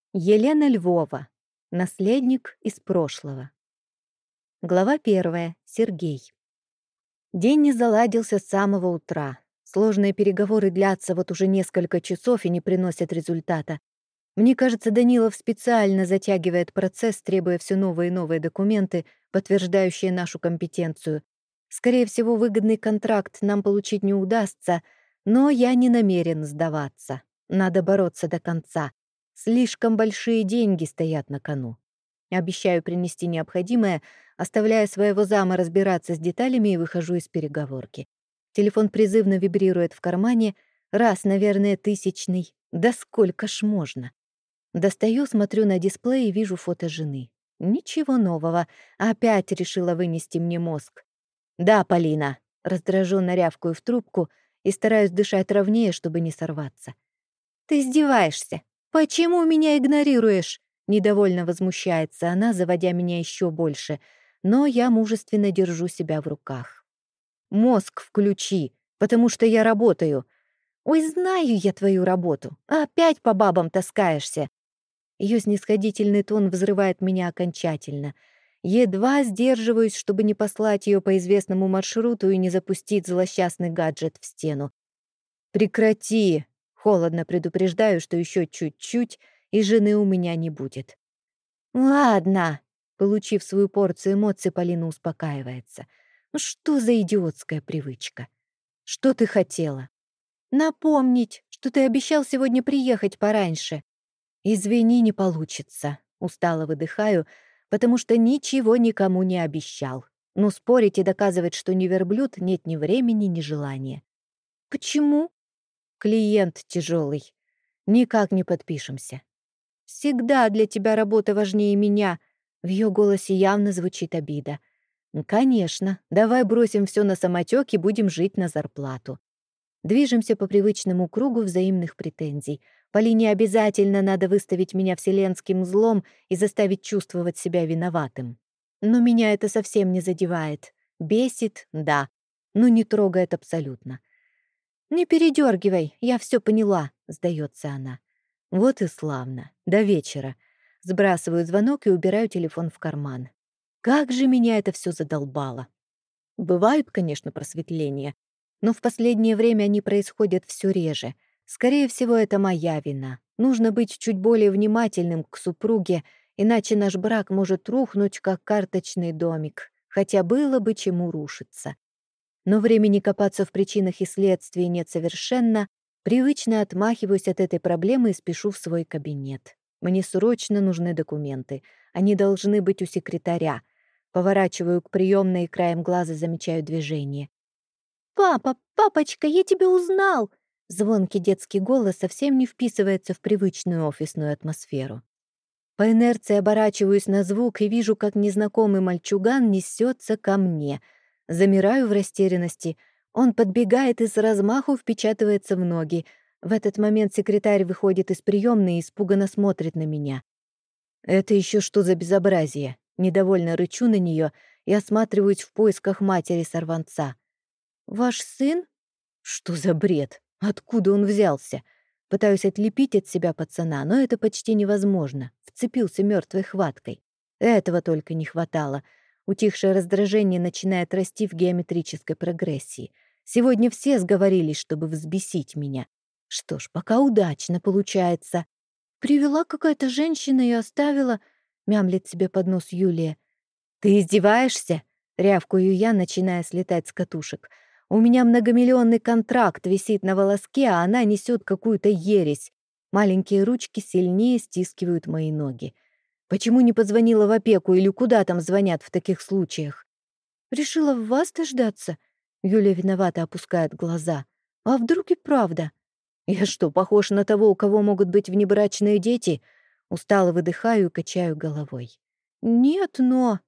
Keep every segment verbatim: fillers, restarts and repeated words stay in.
Елена Львова. Наследник из прошлого. Глава первая. Сергей. День не заладился с самого утра. Сложные переговоры длятся вот уже несколько часов и не приносят результата. Мне кажется, Данилов специально затягивает процесс, требуя все новые и новые документы, подтверждающие нашу компетенцию. Скорее всего, выгодный контракт нам получить не удастся, но я не намерен сдаваться. Надо бороться до конца. Слишком большие деньги стоят на кону. Обещаю принести необходимое, оставляя своего зама разбираться с деталями и выхожу из переговорки. Телефон призывно вибрирует в кармане. Раз, наверное, тысячный. Да сколько ж можно? Достаю, смотрю на дисплей и вижу фото жены. Ничего нового. Опять решила вынести мне мозг. «Да, Полина», — раздражённо рявкаю в трубку и стараюсь дышать ровнее, чтобы не сорваться. «Ты издеваешься? Почему меня игнорируешь?» Недовольно возмущается она, заводя меня еще больше, но я мужественно держу себя в руках. «Мозг включи, потому что я работаю». «Ой, знаю я твою работу. Опять по бабам таскаешься». Ее снисходительный тон взрывает меня окончательно. Едва сдерживаюсь, чтобы не послать ее по известному маршруту и не запустить злосчастный гаджет в стену. «Прекрати!» Холодно предупреждаю, что еще чуть-чуть, и жены у меня не будет. «Ладно», — получив свою порцию эмоций, Полина успокаивается. «Ну что за идиотская привычка? Что ты хотела?» «Напомнить, что ты обещал сегодня приехать пораньше». «Извини, не получится», — устало выдыхаю, потому что ничего никому не обещал. Но спорить и доказывать, что не верблюд, нет ни времени, ни желания. «Почему?» «Клиент тяжелый. Никак не подпишемся». «Всегда для тебя работа важнее меня». В ее голосе явно звучит обида. «Конечно. Давай бросим все на самотек и будем жить на зарплату». Движемся по привычному кругу взаимных претензий. Полине обязательно надо выставить меня вселенским злом и заставить чувствовать себя виноватым. Но меня это совсем не задевает. Бесит, да, но не трогает абсолютно. «Не передергивай, я все поняла», — сдается она. Вот и славно. До вечера. Сбрасываю звонок и убираю телефон в карман. Как же меня это все задолбало. Бывают, конечно, просветления, но в последнее время они происходят все реже. Скорее всего, это моя вина. Нужно быть чуть более внимательным к супруге, иначе наш брак может рухнуть, как карточный домик, хотя было бы чему рушиться. Но времени копаться в причинах и следствии нет совершенно. Привычно отмахиваюсь от этой проблемы и спешу в свой кабинет. Мне срочно нужны документы. Они должны быть у секретаря. Поворачиваю к приемной и краем глаза замечаю движение. «Папа, папочка, я тебя узнал!» Звонкий детский голос совсем не вписывается в привычную офисную атмосферу. По инерции оборачиваюсь на звук и вижу, как незнакомый мальчуган несется ко мне. Замираю в растерянности. Он подбегает и с размаху впечатывается в ноги. В этот момент секретарь выходит из приемной и испуганно смотрит на меня. «Это еще что за безобразие?» Недовольно рычу на нее и осматриваюсь в поисках матери-сорванца. «Ваш сын?» Что за бред? Откуда он взялся? Пытаюсь отлепить от себя пацана, но это почти невозможно. Вцепился мертвой хваткой. Этого только не хватало. Утихшее раздражение начинает расти в геометрической прогрессии. Сегодня все сговорились, чтобы взбесить меня. Что ж, пока удачно получается. «Привела какая-то женщина и оставила», — мямлит себе под нос Юлия. «Ты издеваешься?» — рявкую я, начиная слетать с катушек. «У меня многомиллионный контракт висит на волоске, а она несет какую-то ересь. Маленькие ручки сильнее стискивают мои ноги. Почему не позвонила в опеку или куда там звонят в таких случаях?» «Решила в вас дождаться?» Юля виновато опускает глаза. «А вдруг и правда?» «Я что, похож на того, у кого могут быть внебрачные дети?» Устало выдыхаю и качаю головой. «Нет, но...»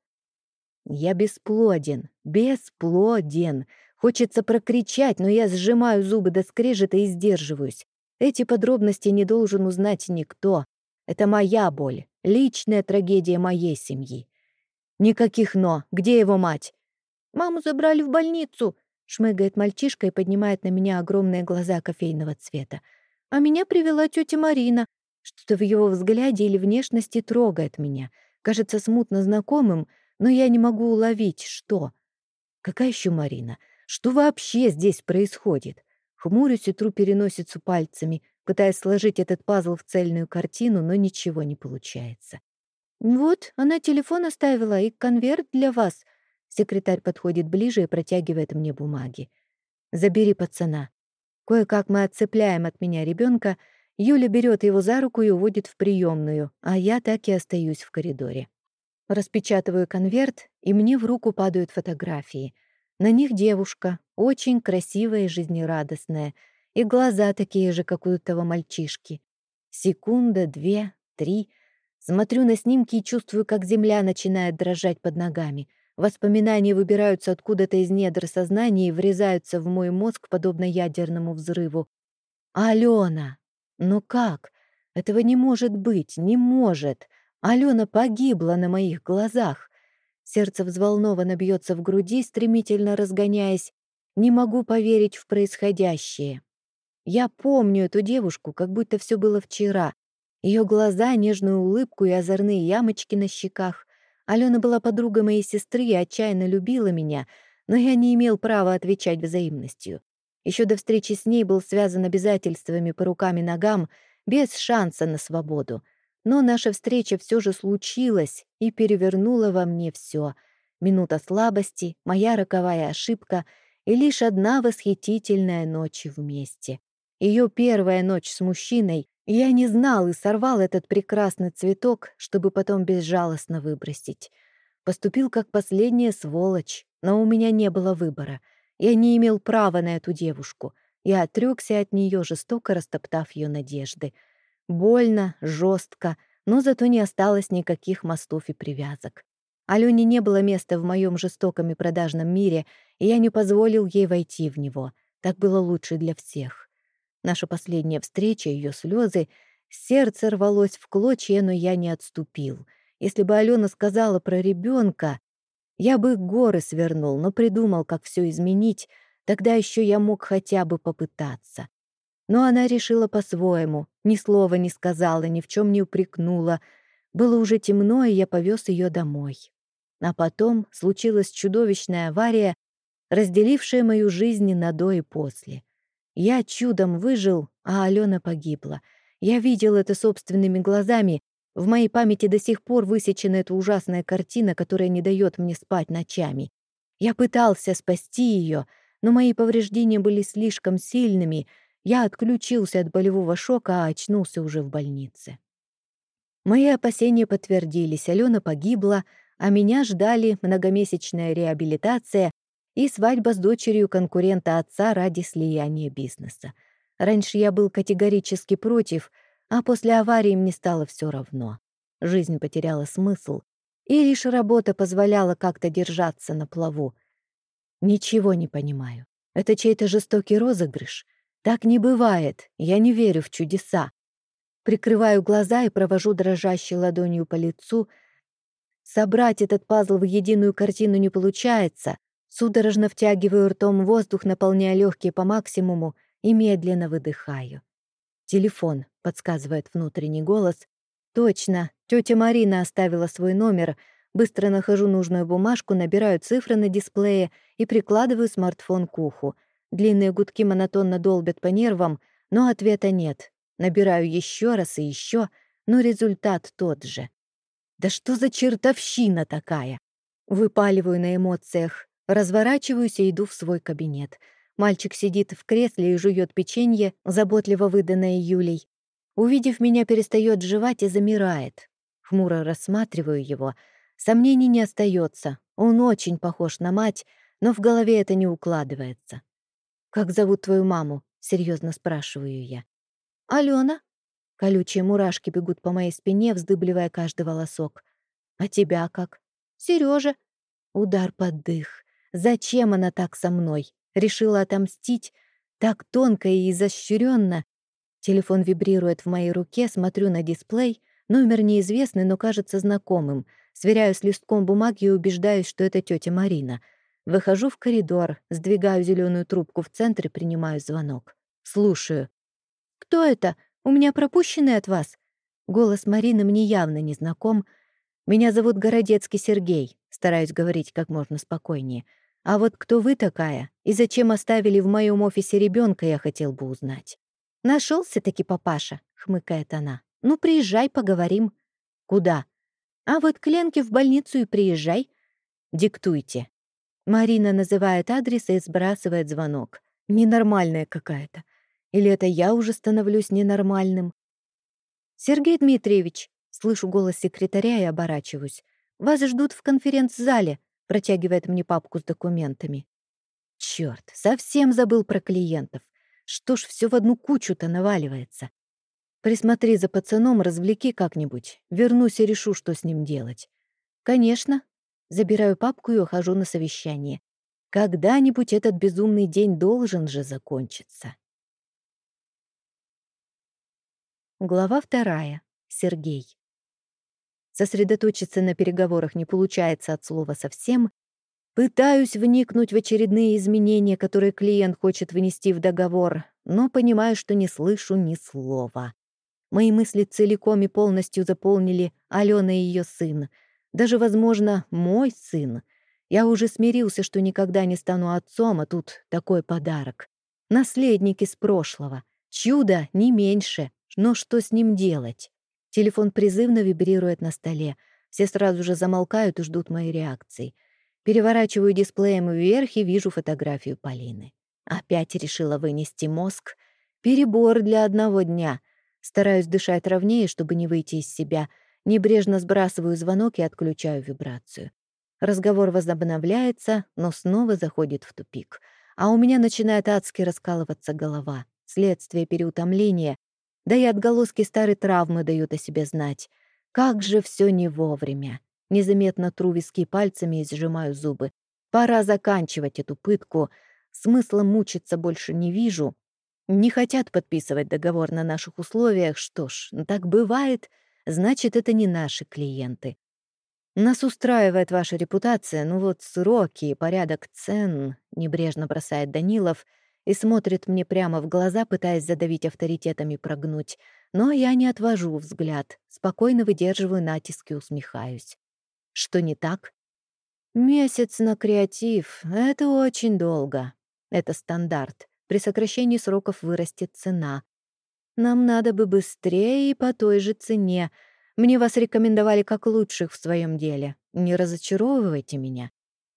«Я бесплоден, бесплоден. Хочется прокричать, но я сжимаю зубы до скрежета и сдерживаюсь. Эти подробности не должен узнать никто. Это моя боль, личная трагедия моей семьи. Никаких «но». Где его мать?» «Маму забрали в больницу», — шмыгает мальчишка и поднимает на меня огромные глаза кофейного цвета. «А меня привела тетя Марина. Что-то в его взгляде или внешности трогает меня. Кажется смутно знакомым, но я не могу уловить, что. Какая еще Марина? Что вообще здесь происходит? Хмурюсь и тру переносицу пальцами, пытаясь сложить этот пазл в цельную картину, но ничего не получается. «Вот, она телефон оставила и конверт для вас». Секретарь подходит ближе и протягивает мне бумаги. «Забери пацана». Кое-как мы отцепляем от меня ребенка. Юля берет его за руку и уводит в приемную, а я так и остаюсь в коридоре. Распечатываю конверт, и мне в руку падают фотографии. На них девушка, очень красивая и жизнерадостная, и глаза такие же, как у этого мальчишки. Секунда, две, три. Смотрю на снимки и чувствую, как земля начинает дрожать под ногами. Воспоминания выбираются откуда-то из недр сознания и врезаются в мой мозг, подобно ядерному взрыву. Алена! Ну как? Этого не может быть, не может. Алена погибла на моих глазах. Сердце взволнованно бьется в груди, стремительно разгоняясь. Не могу поверить в происходящее. Я помню эту девушку, как будто все было вчера. Ее глаза, нежную улыбку и озорные ямочки на щеках. Алена была подругой моей сестры и отчаянно любила меня, но я не имел права отвечать взаимностью. Еще до встречи с ней был связан обязательствами по рукам и ногам, без шанса на свободу. Но наша встреча все же случилась и перевернула во мне все. Минута слабости, моя роковая ошибка и лишь одна восхитительная ночь вместе. Ее первая ночь с мужчиной, и я не знал и сорвал этот прекрасный цветок, чтобы потом безжалостно выбросить. Поступил как последняя сволочь, но у меня не было выбора. Я не имел права на эту девушку. Я отрёкся от нее, жестоко растоптав ее надежды. Больно, жестко, но зато не осталось никаких мостов и привязок. Алене не было места в моем жестоком и продажном мире, и я не позволил ей войти в него. Так было лучше для всех. Наша последняя встреча, ее слезы, сердце рвалось в клочья, но я не отступил. Если бы Алена сказала про ребенка, я бы горы свернул, но придумал, как все изменить, тогда еще я мог хотя бы попытаться. Но она решила по-своему, ни слова не сказала, ни в чем не упрекнула. Было уже темно, и я повез ее домой. А потом случилась чудовищная авария, разделившая мою жизнь на до и после. Я чудом выжил, а Алена погибла. Я видел это собственными глазами. В моей памяти до сих пор высечена эта ужасная картина, которая не дает мне спать ночами. Я пытался спасти ее, но мои повреждения были слишком сильными. Я отключился от болевого шока, а очнулся уже в больнице. Мои опасения подтвердились. Алена погибла, а меня ждали многомесячная реабилитация и свадьба с дочерью конкурента отца ради слияния бизнеса. Раньше я был категорически против, а после аварии мне стало все равно. Жизнь потеряла смысл, и лишь работа позволяла как-то держаться на плаву. Ничего не понимаю. Это чей-то жестокий розыгрыш? Так не бывает, я не верю в чудеса. Прикрываю глаза и провожу дрожащей ладонью по лицу. Собрать этот пазл в единую картину не получается. Судорожно втягиваю ртом воздух, наполняя легкие по максимуму, и медленно выдыхаю. «Телефон», — подсказывает внутренний голос. «Точно, тетя Марина оставила свой номер». Быстро нахожу нужную бумажку, набираю цифры на дисплее и прикладываю смартфон к уху. Длинные гудки монотонно долбят по нервам, но ответа нет. Набираю еще раз и еще, но результат тот же. Да что за чертовщина такая? Выпаливаю на эмоциях, разворачиваюсь и иду в свой кабинет. Мальчик сидит в кресле и жует печенье, заботливо выданное Юлей. Увидев меня, перестает жевать и замирает. Хмуро рассматриваю его. Сомнений не остается. Он очень похож на мать, но в голове это не укладывается. «Как зовут твою маму?» — серьезно спрашиваю я. «Алена». Колючие мурашки бегут по моей спине, вздыбливая каждый волосок. «А тебя как?» «Сережа». Удар под дых. Зачем она так со мной? Решила отомстить? Так тонко и изощренно. Телефон вибрирует в моей руке, смотрю на дисплей. Номер неизвестный, но кажется знакомым. Сверяю с листком бумаги и убеждаюсь, что это тетя Марина. Выхожу в коридор, сдвигаю зеленую трубку в центре, принимаю звонок. Слушаю. «Кто это? У меня пропущенный от вас?» Голос Марины мне явно не знаком. «Меня зовут Городецкий Сергей», стараюсь говорить как можно спокойнее. «А вот кто вы такая и зачем оставили в моем офисе ребенка, я хотел бы узнать». Нашелся-таки папаша», — хмыкает она. «Ну, приезжай, поговорим». «Куда?» «А вот к Ленке в больницу и приезжай». «Диктуйте». Марина называет адрес и сбрасывает звонок. Ненормальная какая-то. Или это я уже становлюсь ненормальным? «Сергей Дмитриевич», — слышу голос секретаря и оборачиваюсь. «Вас ждут в конференц-зале», — протягивает мне папку с документами. Чёрт, совсем забыл про клиентов. Что ж всё в одну кучу-то наваливается? Присмотри за пацаном, развлеки как-нибудь. Вернусь и решу, что с ним делать. Конечно. Забираю папку и ухожу на совещание. Когда-нибудь этот безумный день должен же закончиться. Глава вторая. Сергей. Сосредоточиться на переговорах не получается от слова совсем. Пытаюсь вникнуть в очередные изменения, которые клиент хочет внести в договор, но понимаю, что не слышу ни слова. Мои мысли целиком и полностью заполнили Алена и ее сын. Даже, возможно, мой сын. Я уже смирился, что никогда не стану отцом, а тут такой подарок. Наследник из прошлого. Чудо не меньше. Но что с ним делать? Телефон призывно вибрирует на столе. Все сразу же замолкают и ждут моей реакции. Переворачиваю дисплеем вверх и вижу фотографию Полины. Опять решила вынести мозг. Перебор для одного дня. Стараюсь дышать ровнее, чтобы не выйти из себя. Небрежно сбрасываю звонок и отключаю вибрацию. Разговор возобновляется, но снова заходит в тупик. А у меня начинает адски раскалываться голова. Следствие переутомления. Да и отголоски старой травмы дают о себе знать. Как же все не вовремя. Незаметно тру виски пальцами и сжимаю зубы. Пора заканчивать эту пытку. Смысла мучиться больше не вижу. Не хотят подписывать договор на наших условиях. Что ж, так бывает. Значит, это не наши клиенты. Нас устраивает ваша репутация, ну вот сроки и порядок цен, небрежно бросает Данилов и смотрит мне прямо в глаза, пытаясь задавить авторитетом и прогнуть. Но я не отвожу взгляд, спокойно выдерживаю натиск и усмехаюсь. Что не так? Месяц на креатив — это очень долго. Это стандарт. При сокращении сроков вырастет цена. Нам надо бы быстрее и по той же цене. Мне вас рекомендовали как лучших в своем деле. Не разочаровывайте меня.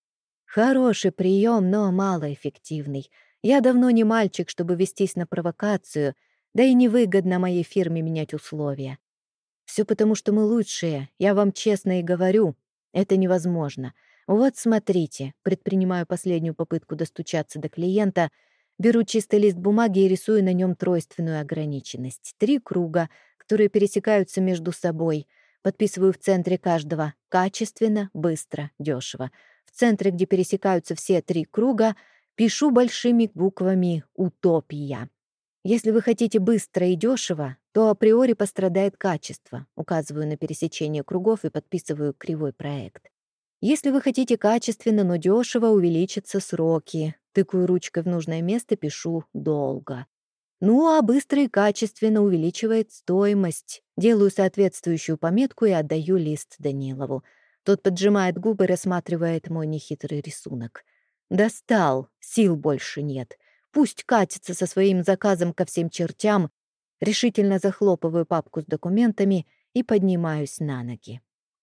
Хороший прием, но малоэффективный. Я давно не мальчик, чтобы вестись на провокацию, да и невыгодно моей фирме менять условия. Все потому, что мы лучшие, я вам честно и говорю. Это невозможно. Вот смотрите, предпринимаю последнюю попытку достучаться до клиента, беру чистый лист бумаги и рисую на нем тройственную ограниченность. Три круга, которые пересекаются между собой. Подписываю в центре каждого качественно, быстро, дешево. В центре, где пересекаются все три круга, пишу большими буквами «Утопия». Если вы хотите быстро и дешево, то априори пострадает качество. Указываю на пересечение кругов и подписываю кривой проект. Если вы хотите качественно, но дешево, увеличатся сроки. Тыкаю ручкой в нужное место, пишу «долго». Ну, а быстро и качественно увеличивает стоимость. Делаю соответствующую пометку и отдаю лист Данилову. Тот поджимает губы, рассматривает мой нехитрый рисунок. Достал, сил больше нет. Пусть катится со своим заказом ко всем чертям. Решительно захлопываю папку с документами и поднимаюсь на ноги.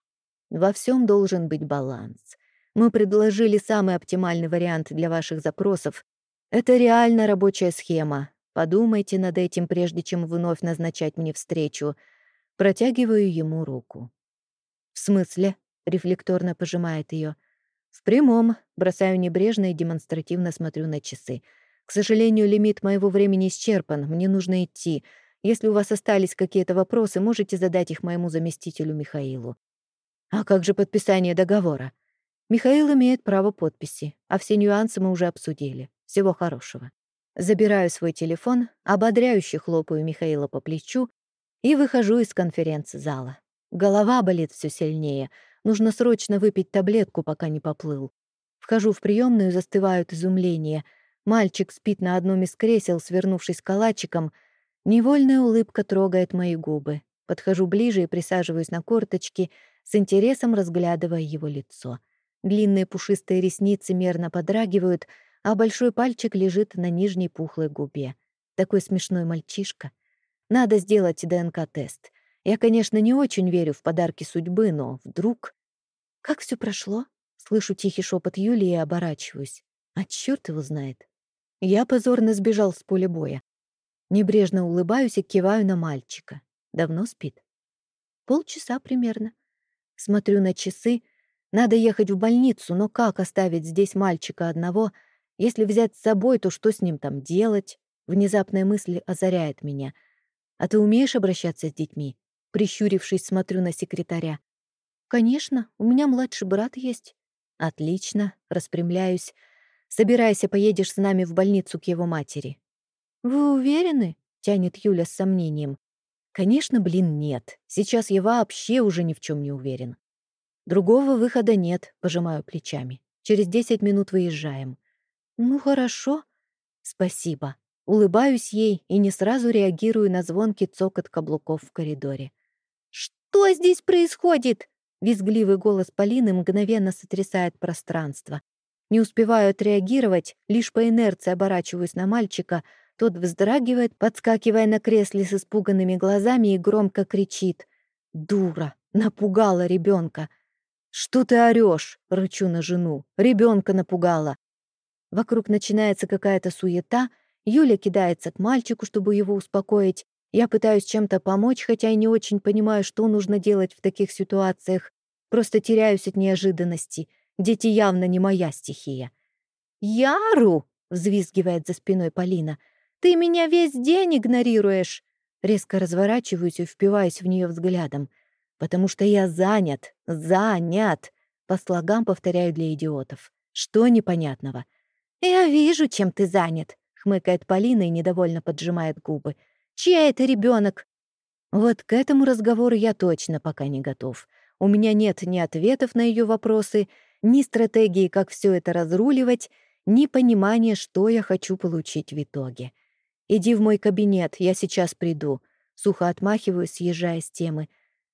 Во всем должен быть баланс. Мы предложили самый оптимальный вариант для ваших запросов. Это реально рабочая схема. Подумайте над этим, прежде чем вновь назначать мне встречу. Протягиваю ему руку. «В смысле?» — рефлекторно пожимает ее. «В прямом». Бросаю небрежно и демонстративно смотрю на часы. «К сожалению, лимит моего времени исчерпан. Мне нужно идти. Если у вас остались какие-то вопросы, можете задать их моему заместителю Михаилу». «А как же подписание договора?» «Михаил имеет право подписи, а все нюансы мы уже обсудили. Всего хорошего». Забираю свой телефон, ободряюще хлопаю Михаила по плечу и выхожу из конференц-зала. Голова болит все сильнее. Нужно срочно выпить таблетку, пока не поплыл. Вхожу в приемную, застываю от изумления. Мальчик спит на одном из кресел, свернувшись калачиком. Невольная улыбка трогает мои губы. Подхожу ближе и присаживаюсь на корточки, с интересом разглядывая его лицо. Длинные пушистые ресницы мерно подрагивают, а большой пальчик лежит на нижней пухлой губе. Такой смешной мальчишка. Надо сделать ДНК-тест. Я, конечно, не очень верю в подарки судьбы, но вдруг... «Как все прошло?» Слышу тихий шепот Юлии и оборачиваюсь. А чёрт его знает. Я позорно сбежал с поля боя. Небрежно улыбаюсь и киваю на мальчика. Давно спит? Полчаса примерно. Смотрю на часы. Надо ехать в больницу, но как оставить здесь мальчика одного? Если взять с собой, то что с ним там делать? Внезапная мысль озаряет меня. «А ты умеешь обращаться с детьми?» Прищурившись, смотрю на секретаря. «Конечно, у меня младший брат есть». «Отлично», распрямляюсь. «Собирайся, поедешь с нами в больницу к его матери». «Вы уверены?» — тянет Юля с сомнением. «Конечно, блин, нет. Сейчас я вообще уже ни в чем не уверен». «Другого выхода нет», — пожимаю плечами. «Через десять минут выезжаем». «Ну, хорошо». «Спасибо». Улыбаюсь ей и не сразу реагирую на звонкий цокот каблуков в коридоре. «Что здесь происходит?» Визгливый голос Полины мгновенно сотрясает пространство. Не успеваю отреагировать, лишь по инерции оборачиваюсь на мальчика. Тот вздрагивает, подскакивая на кресле с испуганными глазами и громко кричит. «Дура! Напугала ребенка!» «Что ты орёшь?» — рычу на жену. «Ребенка напугала!» Вокруг начинается какая-то суета. Юля кидается к мальчику, чтобы его успокоить. Я пытаюсь чем-то помочь, хотя и не очень понимаю, что нужно делать в таких ситуациях. Просто теряюсь от неожиданности. Дети явно не моя стихия. «Яру!» — взвизгивает за спиной Полина. «Ты меня весь день игнорируешь!» Резко разворачиваюсь и впиваюсь в нее взглядом. «Потому что я занят, занят!» По слогам повторяю для идиотов. «Что непонятного?» «Я вижу, чем ты занят!» — хмыкает Полина и недовольно поджимает губы. «Чья это ребенок?» Вот к этому разговору я точно пока не готов. У меня нет ни ответов на ее вопросы, ни стратегии, как все это разруливать, ни понимания, что я хочу получить в итоге. «Иди в мой кабинет, я сейчас приду». Сухо отмахиваюсь, съезжая с темы.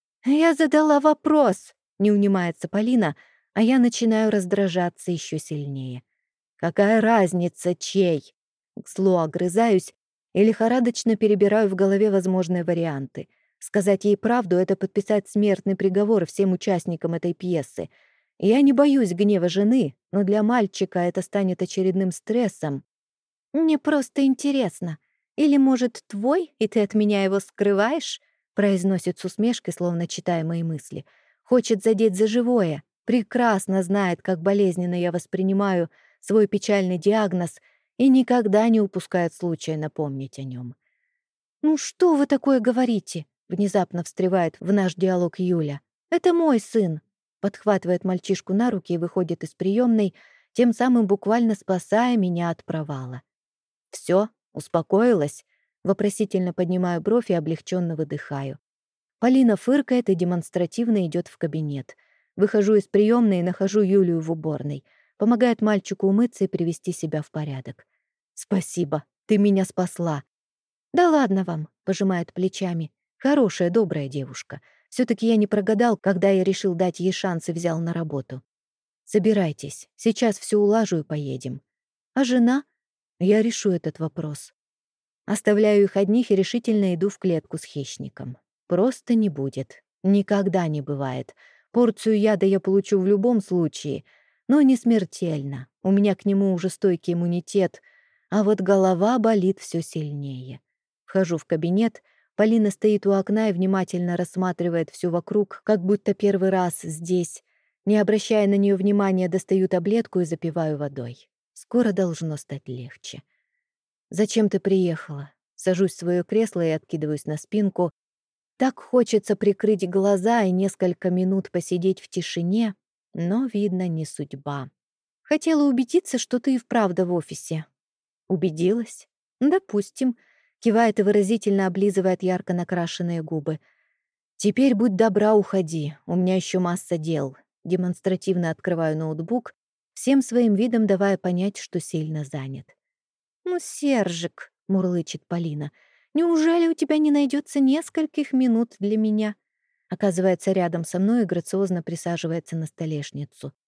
«Я задала вопрос», — не унимается Полина, а я начинаю раздражаться еще сильнее. «Какая разница, чей?» Зло огрызаюсь и лихорадочно перебираю в голове возможные варианты. Сказать ей правду — это подписать смертный приговор всем участникам этой пьесы. Я не боюсь гнева жены, но для мальчика это станет очередным стрессом. «Мне просто интересно. Или, может, твой, и ты от меня его скрываешь?» произносит с усмешкой, словно читая мои мысли. Хочет задеть за живое. Прекрасно знает, как болезненно я воспринимаю свой печальный диагноз и никогда не упускает случая напомнить о нем. «Ну что вы такое говорите?» Внезапно встревает в наш диалог Юля. «Это мой сын!» Подхватывает мальчишку на руки и выходит из приемной, тем самым буквально спасая меня от провала. «Все, успокоилась?» Вопросительно поднимаю бровь и облегченно выдыхаю. Полина фыркает и демонстративно идет в кабинет. Выхожу из приемной и нахожу Юлию в уборной. Помогает мальчику умыться и привести себя в порядок. «Спасибо, ты меня спасла». «Да ладно вам», — пожимает плечами. «Хорошая, добрая девушка. Все-таки я не прогадал, когда я решил дать ей шанс и взял на работу. Собирайтесь, сейчас все улажу и поедем. А жена? Я решу этот вопрос». Оставляю их одних и решительно иду в клетку с хищником. Просто не будет. Никогда не бывает. Порцию яда я получу в любом случае, но не смертельно. У меня к нему уже стойкий иммунитет, а вот голова болит все сильнее. Вхожу в кабинет. Полина стоит у окна и внимательно рассматривает все вокруг, как будто первый раз здесь. Не обращая на нее внимания, достаю таблетку и запиваю водой. Скоро должно стать легче. «Зачем ты приехала?» Сажусь в свое кресло и откидываюсь на спинку. Так хочется прикрыть глаза и несколько минут посидеть в тишине, но, видно, не судьба. «Хотела убедиться, что ты и вправду в офисе». «Убедилась?» «Допустим», — кивает и выразительно облизывает ярко накрашенные губы. «Теперь будь добра, уходи, у меня еще масса дел». Демонстративно открываю ноутбук, всем своим видом давая понять, что сильно занят. «Ну, Сержик», — мурлычет Полина, — Неужели у тебя не найдется нескольких минут для меня?» Оказывается рядом со мной и грациозно присаживается на столешницу.